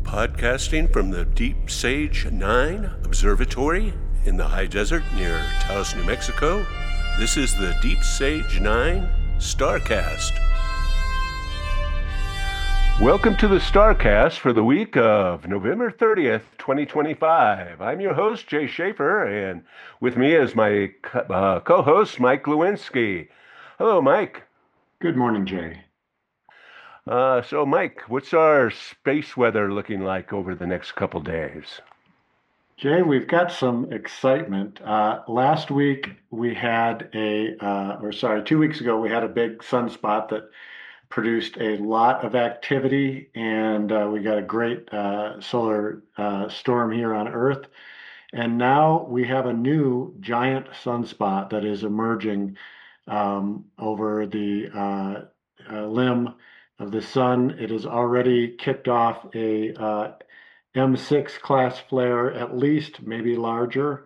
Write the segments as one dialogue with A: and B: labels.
A: Podcasting from the Deep Sage 9 Observatory in the high desert near Taos, New Mexico, this is the Deep Sage 9 Starcast. Welcome to the Starcast for the week of November 30th, 2025. I'm your host, Jay Schaefer, and with me is my co-host, Mike Lewinsky. Hello, Mike.
B: Good morning, Jay.
A: So, Mike, what's our space weather looking like over the next couple days?
B: Jay, we've got some excitement. Last week we had 2 weeks ago, we had a big sunspot that produced a lot of activity, and we got a great solar storm here on Earth. And now we have a new giant sunspot that is emerging over the limb of the sun. It has already kicked off a M6 class flare, at least, maybe larger.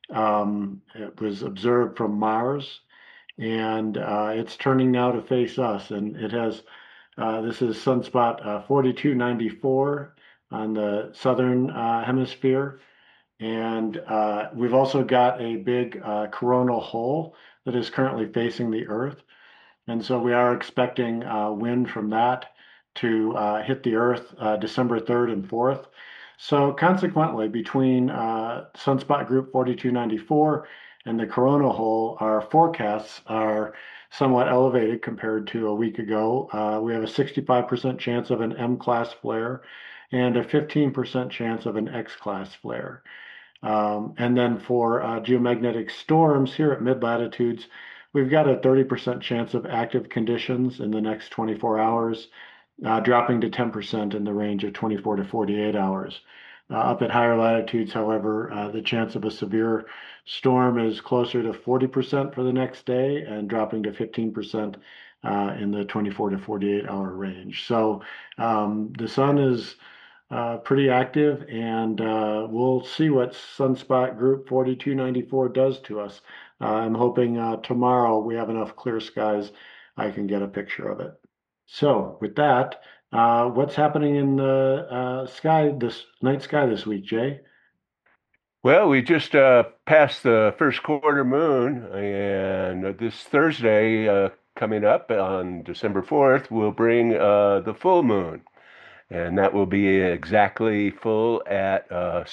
B: It was observed from Mars, and it's turning now to face us. And it has, this is sunspot 4294 on the southern hemisphere. And we've also got a big coronal hole that is currently facing the Earth. And so we are expecting wind from that to hit the Earth December 3rd and 4th. So consequently, between sunspot group 4294 and the coronal hole, our forecasts are somewhat elevated compared to a week ago. We have a 65% chance of an M-class flare and a 15% chance of an X-class flare. And then for geomagnetic storms here at mid-latitudes, we've got a 30% chance of active conditions in the next 24 hours, dropping to 10% in the range of 24 to 48 hours. Up at higher latitudes, however, the chance of a severe storm is closer to 40% for the next day and dropping to 15% in the 24 to 48 hour range. So the sun is pretty active, and we'll see what sunspot group 4294 does to us. I'm hoping tomorrow we have enough clear skies I can get a picture of it. So with that, what's happening in the night sky this week, Jay?
A: Well, we just passed the first quarter moon, and this Thursday coming up on December 4th will bring the full moon. And that will be exactly full at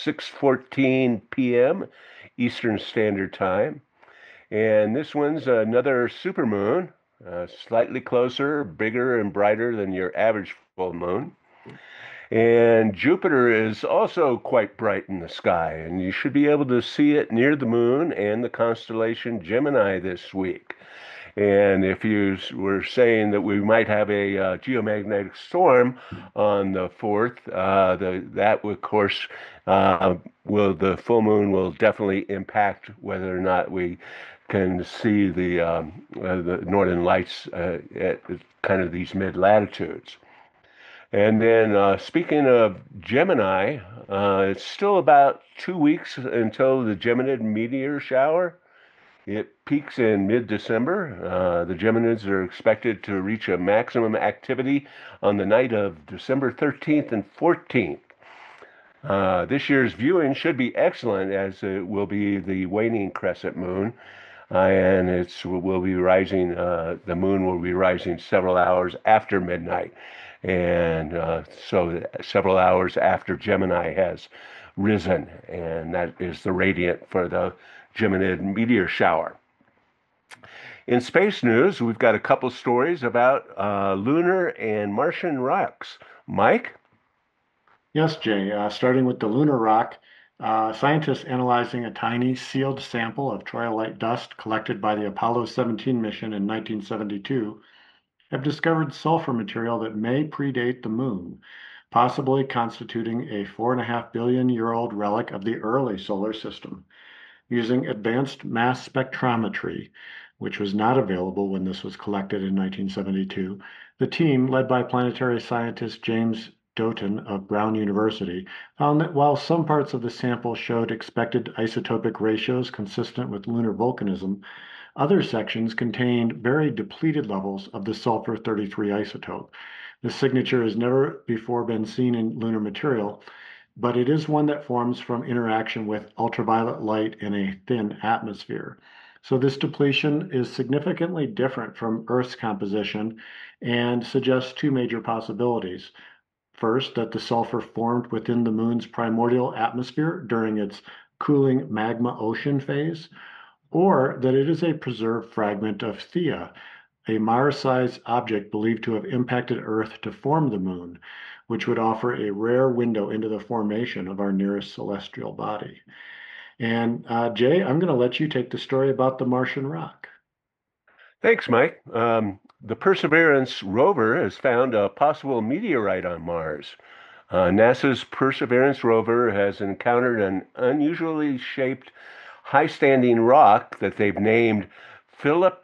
A: 6:14 p.m. Eastern Standard Time. And this one's another supermoon, slightly closer, bigger, and brighter than your average full moon. And Jupiter is also quite bright in the sky, and you should be able to see it near the moon and the constellation Gemini this week. And if you were saying that we might have a geomagnetic storm on the 4th, that, of course, the full moon will definitely impact whether or not we can see the northern lights at kind of these mid-latitudes. And then speaking of Gemini, it's still about 2 weeks until the Geminid meteor shower. It peaks in mid-December. The Geminids are expected to reach a maximum activity on the night of December 13th and 14th. This year's viewing should be excellent, as it will be the waning crescent moon, and will be rising. The moon will be rising several hours after midnight, and so several hours after Gemini has risen, and that is the radiant for the Geminid meteor shower. In space news, we've got a couple stories about lunar and Martian rocks. Mike?
B: Yes, Jay. Starting with the lunar rock, scientists analyzing a tiny sealed sample of troilite dust collected by the Apollo 17 mission in 1972 have discovered sulfur material that may predate the moon, possibly constituting a 4.5 billion year old relic of the early solar system. Using advanced mass spectrometry, which was not available when this was collected in 1972, the team, led by planetary scientist James Doughton of Brown University, found that while some parts of the sample showed expected isotopic ratios consistent with lunar volcanism, Other sections contained very depleted levels of the sulfur 33 isotope. The signature has never before been seen in lunar material, but it is one that forms from interaction with ultraviolet light in a thin atmosphere. So this depletion is significantly different from Earth's composition and suggests two major possibilities. First, that the sulfur formed within the moon's primordial atmosphere during its cooling magma ocean phase, or that it is a preserved fragment of Theia, a Mars-sized object believed to have impacted Earth to form the moon, which would offer a rare window into the formation of our nearest celestial body. And Jay, I'm going to let you take the story about the Martian rock.
A: Thanks, Mike. The Perseverance rover has found a possible meteorite on Mars. NASA's Perseverance rover has encountered an unusually shaped, high-standing rock that they've named Philip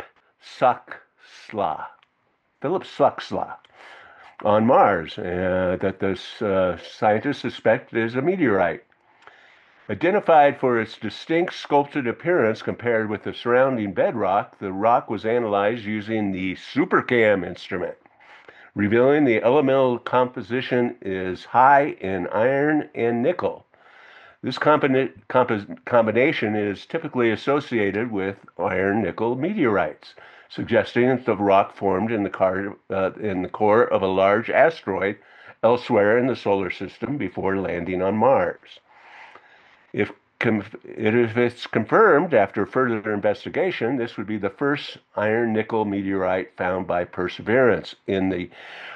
A: Soxhla. Philip Soxhla on Mars, that the scientists suspect is a meteorite. Identified for its distinct sculpted appearance compared with the surrounding bedrock, the rock was analyzed using the SuperCam instrument, revealing the elemental composition is high in iron and nickel. This combination is typically associated with iron-nickel meteorites, suggesting that the rock formed in the core of a large asteroid elsewhere in the solar system before landing on Mars. If it's confirmed after further investigation, this would be the first iron-nickel meteorite found by Perseverance in the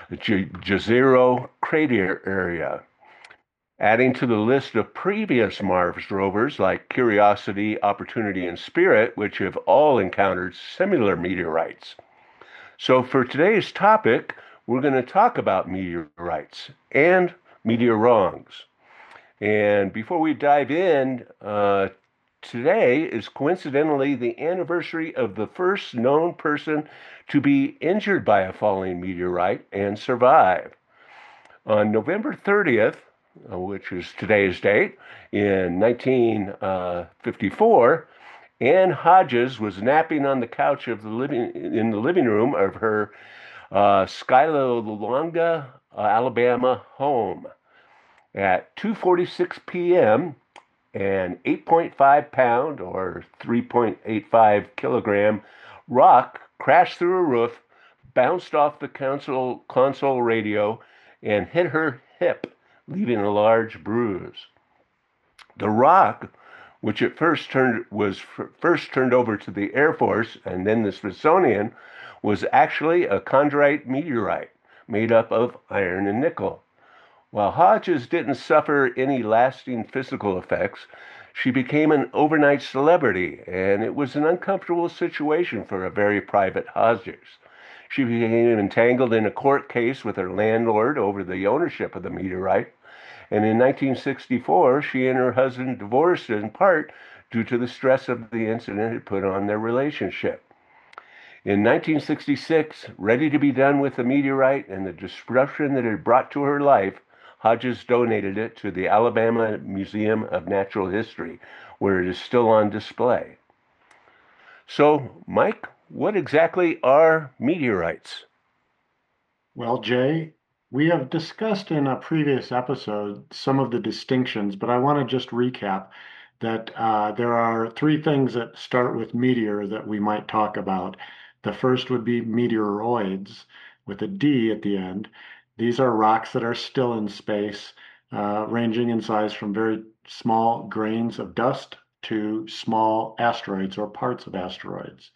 A: Jezero crater area, adding to the list of previous Mars rovers like Curiosity, Opportunity, and Spirit, which have all encountered similar meteorites. So for today's topic, we're going to talk about meteorites and meteorons. And before we dive in, today is coincidentally the anniversary of the first known person to be injured by a falling meteorite and survive. On November 30th, which is today's date, in 1954, Ann Hodges was napping on the couch of in the living room of her Skylonga, Alabama home. At 2:46 p.m., an 8.5 pound or 3.85 kilogram rock crashed through a roof, bounced off the console radio, and hit her hip, leaving a large bruise. The rock, which was first turned over to the Air Force and then the Smithsonian, was actually a chondrite meteorite made up of iron and nickel. While Hodges didn't suffer any lasting physical effects, she became an overnight celebrity, and it was an uncomfortable situation for a very private Hodges. She became entangled in a court case with her landlord over the ownership of the meteorite, and in 1964, she and her husband divorced in part due to the stress of the incident it put on their relationship. In 1966, ready to be done with the meteorite and the disruption that it brought to her life, Hodges donated it to the Alabama Museum of Natural History, where it is still on display. So, Mike, what exactly are meteorites?
B: Well, Jay, we have discussed in a previous episode some of the distinctions, but I want to just recap that there are three things that start with meteor that we might talk about. The first would be meteoroids with a D at the end. These are rocks that are still in space, ranging in size from very small grains of dust to small asteroids or parts of asteroids.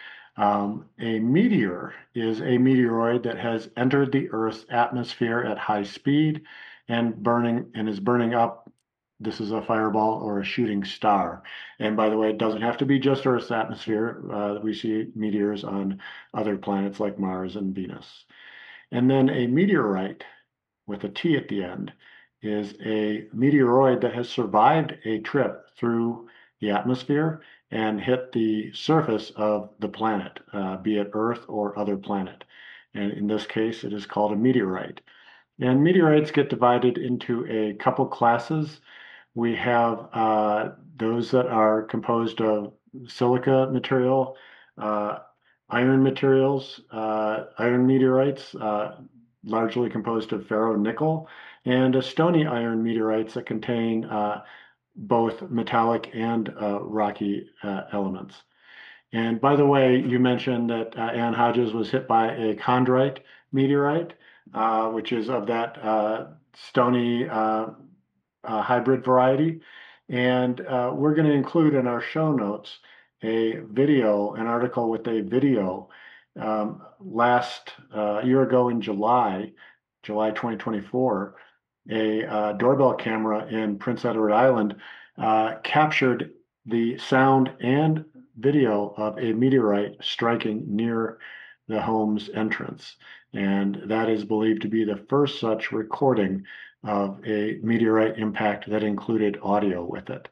B: A meteor is a meteoroid that has entered the Earth's atmosphere at high speed and is burning up. This is a fireball or a shooting star. And by the way, it doesn't have to be just Earth's atmosphere. We see meteors on other planets like Mars and Venus. And then a meteorite with a T at the end is a meteoroid that has survived a trip through the atmosphere and hit the surface of the planet, be it Earth or other planet. And in this case, it is called a meteorite. And meteorites get divided into a couple classes. We have those that are composed of silica material, uh, iron materials, iron meteorites, largely composed of ferronickel, and stony iron meteorites that contain both metallic and rocky elements. And by the way, you mentioned that Ann Hodges was hit by a chondrite meteorite, which is of that stony hybrid variety. And we're going to include in our show notes an article with a video last year ago in July 2024, a doorbell camera in Prince Edward Island captured the sound and video of a meteorite striking near the home's entrance. And that is believed to be the first such recording of a meteorite impact that included audio with it.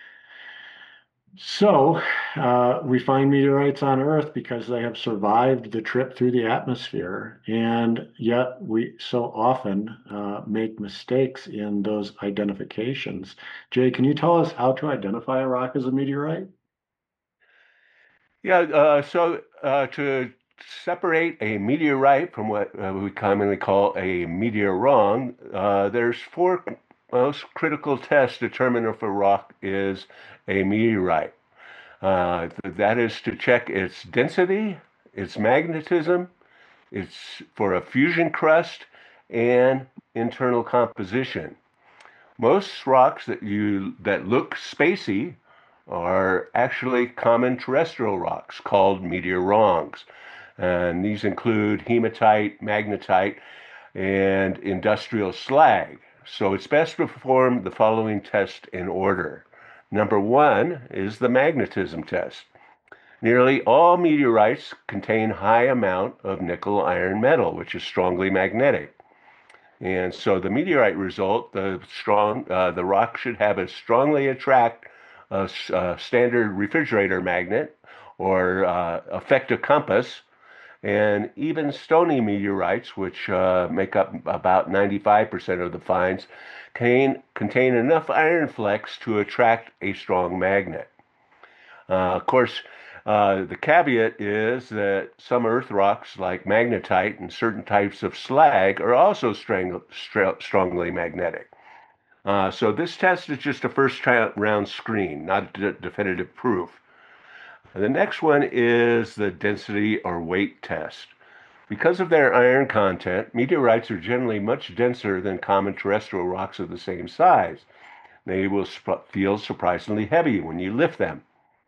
B: So we find meteorites on Earth because they have survived the trip through the atmosphere, and yet we so often make mistakes in those identifications. Jay, can you tell us how to identify a rock as a meteorite?
A: Yeah, to separate a meteorite from what we commonly call a meteorong, there's four most critical tests to determine if a rock is a meteorite. That is to check its density, its magnetism, its for a fusion crust, and internal composition. Most rocks that look spacey are actually common terrestrial rocks called meteorongs. And these include hematite, magnetite, and industrial slag. So it's best to perform the following test in order. Number one is the magnetism test. Nearly all meteorites contain high amount of nickel iron metal, which is strongly magnetic. And so the meteorite result, the rock should have a strongly attract standard refrigerator magnet or effective compass. And even stony meteorites, which make up about 95% of the finds, contain enough iron flecks to attract a strong magnet. Of course, the caveat is that some earth rocks, like magnetite and certain types of slag, are also strongly magnetic. So this test is just a first round screen, not a definitive proof. The next one is the density or weight test. Because of their iron content, meteorites are generally much denser than common terrestrial rocks of the same size. They will feel surprisingly heavy when you lift them.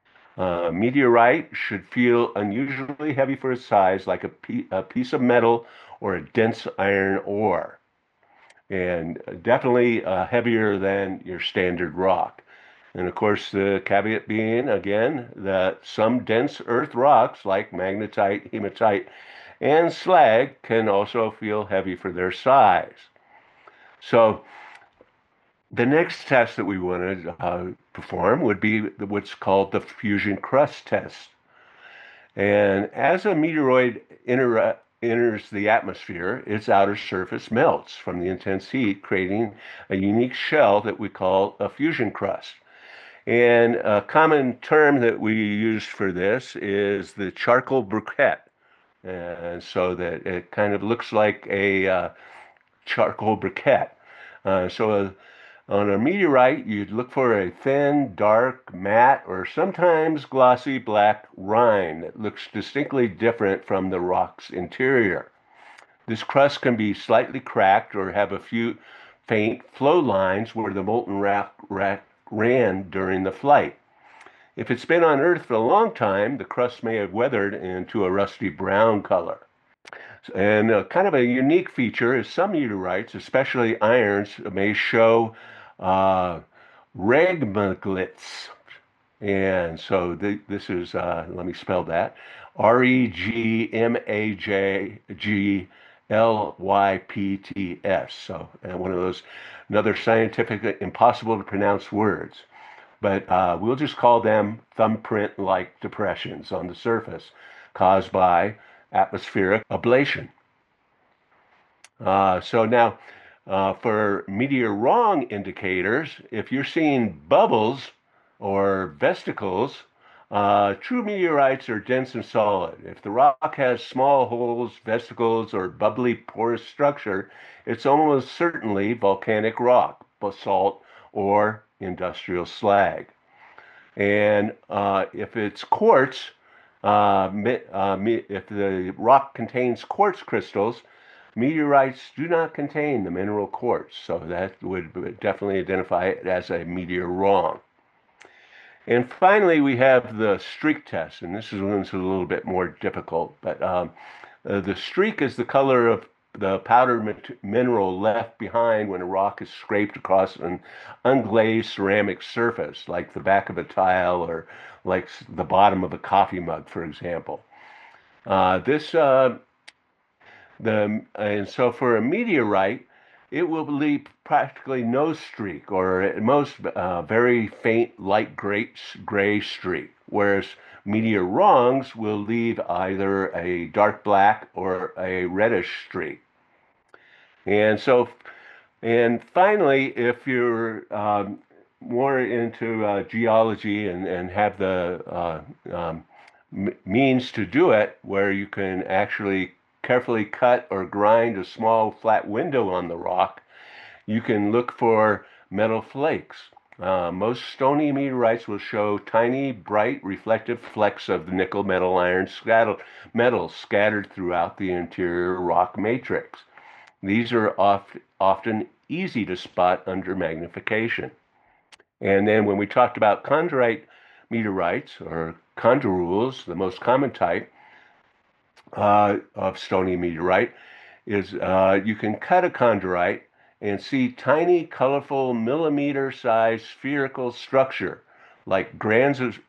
A: Meteorite should feel unusually heavy for its size, like a piece of metal or a dense iron ore, and definitely heavier than your standard rock. And of course, the caveat being, again, that some dense earth rocks like magnetite, hematite, and slag can also feel heavy for their size. So the next test that we want to perform would be what's called the fusion crust test. And as a meteoroid enters the atmosphere, its outer surface melts from the intense heat, creating a unique shell that we call a fusion crust. And a common term that we use for this is the charcoal briquette. And so that it kind of looks like a charcoal briquette. So on a meteorite, you'd look for a thin, dark, matte, or sometimes glossy black rind that looks distinctly different from the rock's interior. This crust can be slightly cracked or have a few faint flow lines where the molten rock ran during the flight. If it's been on Earth for a long time, the crust may have weathered into a rusty brown color. And kind of a unique feature is some meteorites, especially irons, may show regmaglets. And so this is, let me spell that, REGMAGGLYPTS. So one of those, another scientific, impossible to pronounce words. But we'll just call them thumbprint-like depressions on the surface caused by atmospheric ablation. So now, for meteorong indicators, if you're seeing bubbles or vesicles True meteorites are dense and solid. If the rock has small holes, vesicles, or bubbly porous structure, it's almost certainly volcanic rock, basalt, or industrial slag. And if it's quartz, if the rock contains quartz crystals, meteorites do not contain the mineral quartz. So that would definitely identify it as a meteor wrong. And finally, we have the streak test, and this is one's a little bit more difficult. But the streak is the color of the powdered mineral left behind when a rock is scraped across an unglazed ceramic surface, like the back of a tile or like the bottom of a coffee mug, for example. This the and so for a meteorite, it will leave practically no streak, or at most very faint light gray streak, whereas meteor wrongs will leave either a dark black or a reddish streak. And so, and finally, if you're more into geology and have the means to do it, where you can actually carefully cut or grind a small flat window on the rock, you can look for metal flakes. Most stony meteorites will show tiny, bright, reflective flecks of the nickel, metal, iron metals scattered throughout the interior rock matrix. These are often easy to spot under magnification. And then when we talked about chondrite meteorites, or chondrules, the most common type of stony meteorite, is you can cut a chondrite and see tiny, colorful, millimeter-sized spherical structure, like grains of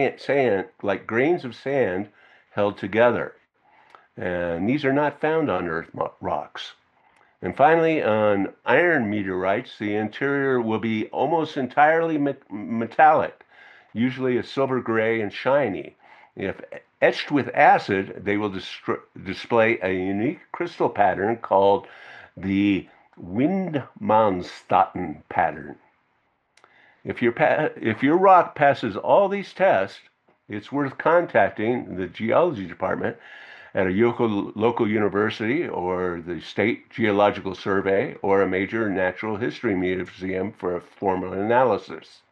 A: sand held together. And these are not found on Earth rocks. And finally, on iron meteorites, the interior will be almost entirely metallic, usually a silver gray and shiny. If etched with acid, they will display a unique crystal pattern called the Windmanstatten pattern. If your rock passes all these tests, it's worth contacting the geology department at a local university or the State Geological Survey or a major natural history museum for a formal analysis.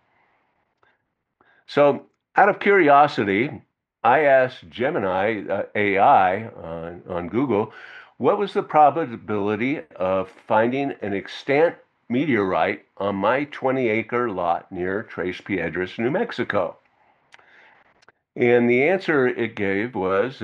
A: So, out of curiosity, I asked Gemini AI on Google, what was the probability of finding an extant meteorite on my 20-acre lot near Tres Piedras, New Mexico? And the answer it gave was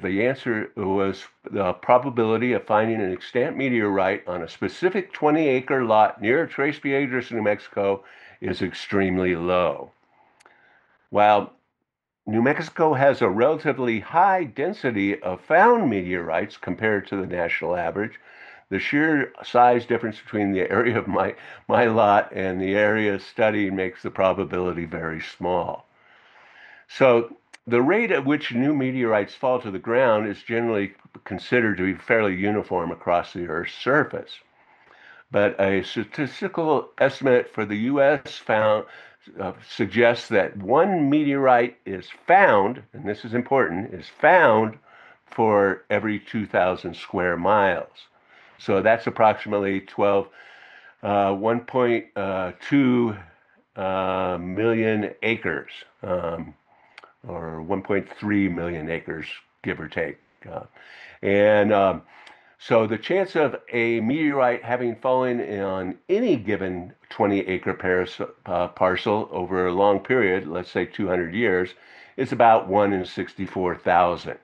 A: the probability of finding an extant meteorite on a specific 20-acre lot near Tres Piedras, New Mexico, is extremely low. While New Mexico has a relatively high density of found meteorites compared to the national average, the sheer size difference between the area of my lot and the area studied makes the probability very small. So the rate at which new meteorites fall to the ground is generally considered to be fairly uniform across the Earth's surface. But a statistical estimate for the U.S. suggests that one meteorite is found, and this is important, is found for every 2,000 square miles. So that's approximately 1.2 million acres. Or 1.3 million acres, give or take. So the chance of a meteorite having fallen on any given 20-acre parcel over a long period, let's say 200 years, is about 1 in 64,000.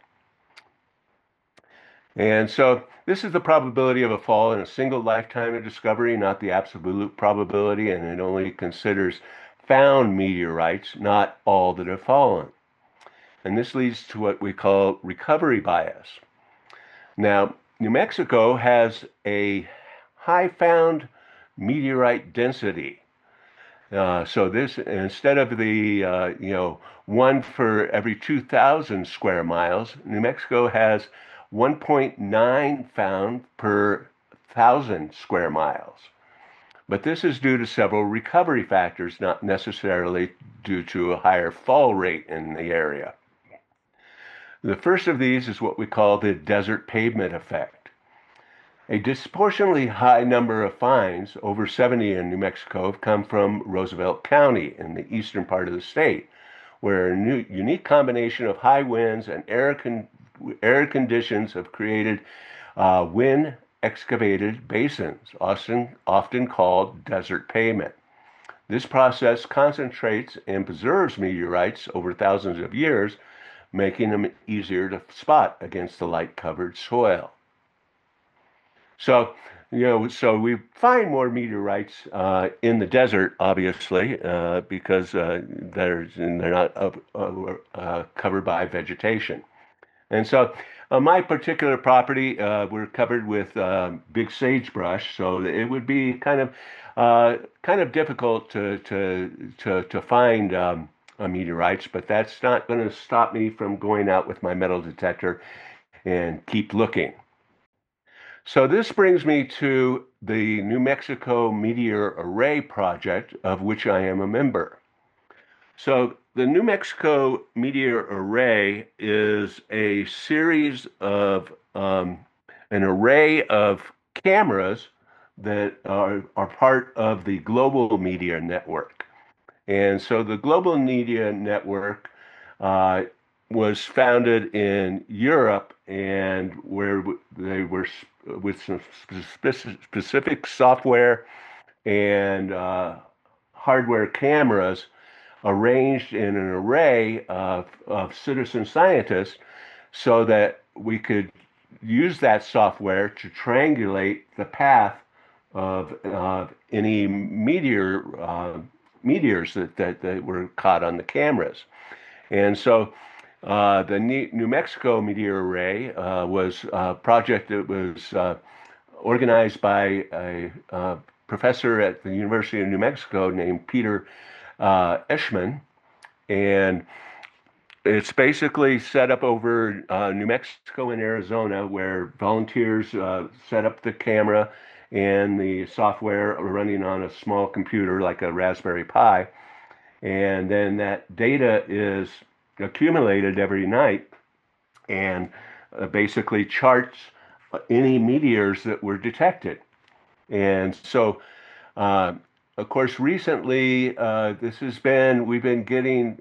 A: And so this is the probability of a fall in a single lifetime of discovery, not the absolute probability, and it only considers found meteorites, not all that have fallen. And this leads to what we call recovery bias. Now, New Mexico has a high found meteorite density. So this, instead of the, one for every 2,000 square miles, New Mexico has 1.9 found per 1,000 square miles. But this is due to several recovery factors, not necessarily due to a higher fall rate in the area. The first of these is what we call the desert pavement effect. A disproportionately high number of finds, over 70 in New Mexico, have come from Roosevelt County in the eastern part of the state, where a unique combination of high winds and arid conditions have created wind excavated basins, often called desert pavement. This process concentrates and preserves meteorites over thousands of years, making them easier to spot against the light-covered soil. So, so we find more meteorites in the desert, obviously, because they're not covered by vegetation. And so, on my particular property, we're covered with big sagebrush, so it would be kind of difficult to find meteorites, but that's not going to stop me from going out with my metal detector and keep looking. So this brings me to the New Mexico Meteor Array Project, of which I am a member. So the New Mexico Meteor Array is a series of an array of cameras that are part of the Global Media Network. And so the Global Media Network was founded in Europe, and where they were with some specific software and hardware cameras arranged in an array of citizen scientists so that we could use that software to triangulate the path of any meteors that were caught on the cameras. And so the New Mexico Meteor Array was a project that was organized by a professor at the University of New Mexico named Peter Eshman, and it's basically set up over New Mexico and Arizona, where volunteers set up the camera and the software running on a small computer like a Raspberry Pi, and then that data is accumulated every night and basically charts any meteors that were detected. And so of course, recently, we've been getting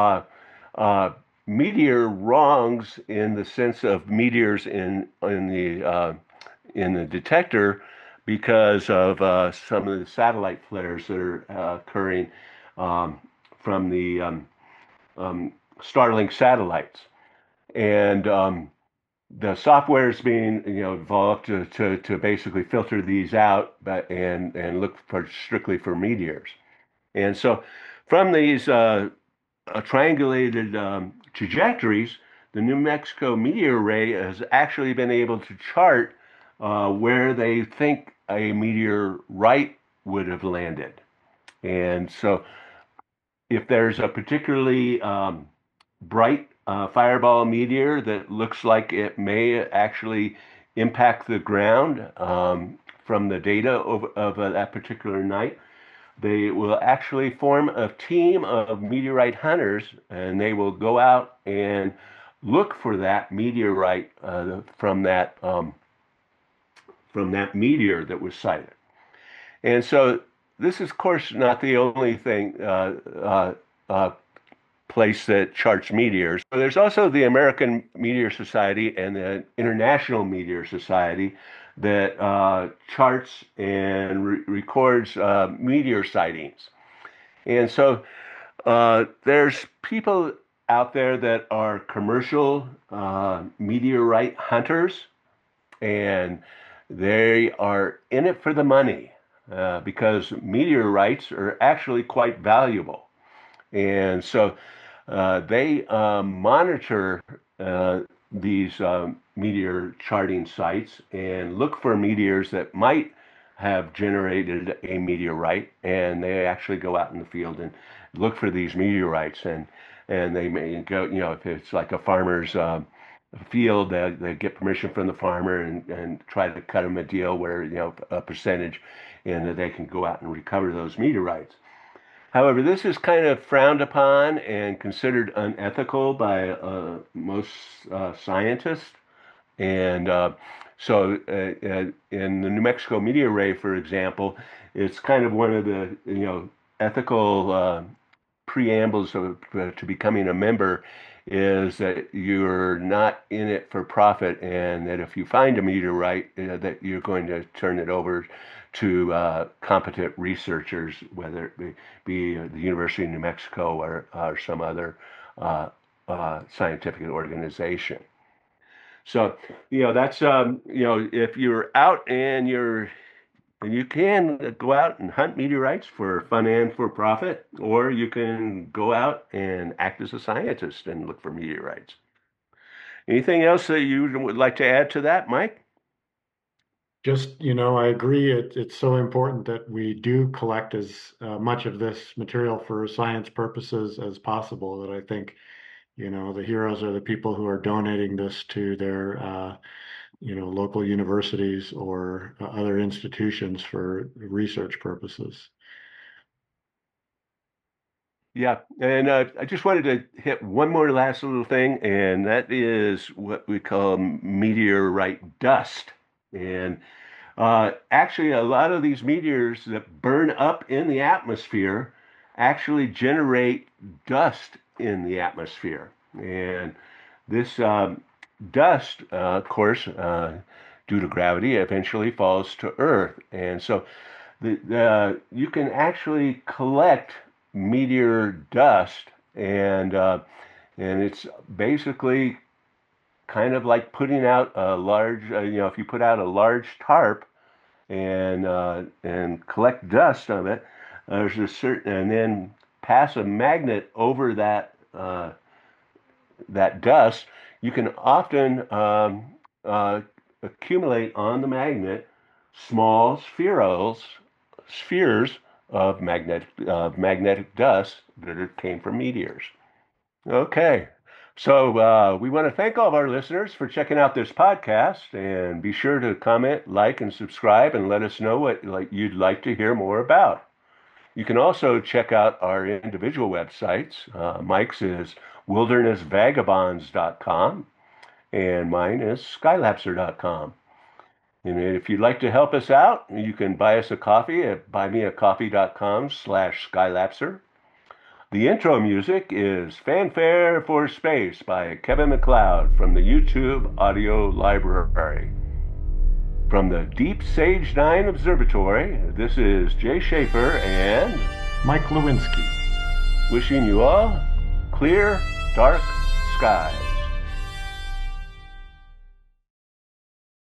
A: meteor wrongs in the sense of meteors in the detector because of some of the satellite flares that are occurring from the Starlink satellites. And the software is being developed to basically filter these out, and look for strictly for meteors. And so from these triangulated trajectories, the New Mexico Meteor Array has actually been able to chart where they think a meteorite would have landed. And so if there's a particularly bright fireball meteor that looks like it may actually impact the ground from the data of that particular night, they will actually form a team of meteorite hunters, and they will go out and look for that meteorite from that meteor that was sighted. And so this is, of course, not the only thing place that charts meteors. There's also the American Meteor Society and the International Meteor Society that charts and records meteor sightings. And so there's people out there that are commercial meteorite hunters, and they are in it for the money because meteorites are actually quite valuable. And so they monitor these meteor charting sites and look for meteors that might have generated a meteorite, and they actually go out in the field and look for these meteorites, and they may go, if it's like a farmer's field, they get permission from the farmer and try to cut them a deal where, a percentage, and that they can go out and recover those meteorites. However, this is kind of frowned upon and considered unethical by most scientists. And so in the New Mexico Meteor Ray, for example, it's kind of one of the, ethical preambles to becoming a member is that you're not in it for profit, and that if you find a meteorite, that you're going to turn it over to competent researchers, whether it be the University of New Mexico or some other scientific organization. So, that's, if you're out and you can go out and hunt meteorites for fun and for profit, or you can go out and act as a scientist and look for meteorites. Anything else that you would like to add to that, Mike?
B: Just, I agree. It's so important that we do collect as much of this material for science purposes as possible. That I think, the heroes are the people who are donating this to their, local universities or other institutions for research purposes.
A: Yeah, and I just wanted to hit one more last little thing, and that is what we call meteorite dust. And actually, a lot of these meteors that burn up in the atmosphere actually generate dust in the atmosphere. And this dust, of course, due to gravity, eventually falls to Earth. And so you can actually collect meteor dust, and it's basically kind of like putting out a large, if you put out a large tarp and collect dust of it, there's a certain, and then pass a magnet over that dust, you can often accumulate on the magnet small spheres of magnetic dust that came from meteors. Okay, so we want to thank all of our listeners for checking out this podcast, and be sure to comment, like, and subscribe, and let us know what you'd like to hear more about. You can also check out our individual websites. Mike's is wildernessvagabonds.com, and mine is skylapser.com. And if you'd like to help us out, you can buy us a coffee at buymeacoffee.com/skylapser. The intro music is Fanfare for Space by Kevin MacLeod from the YouTube audio library. From the Deep Sage 9 Observatory, this is Jay Schaefer and
B: Mike Lewinsky.
A: Wishing you all clear, dark skies.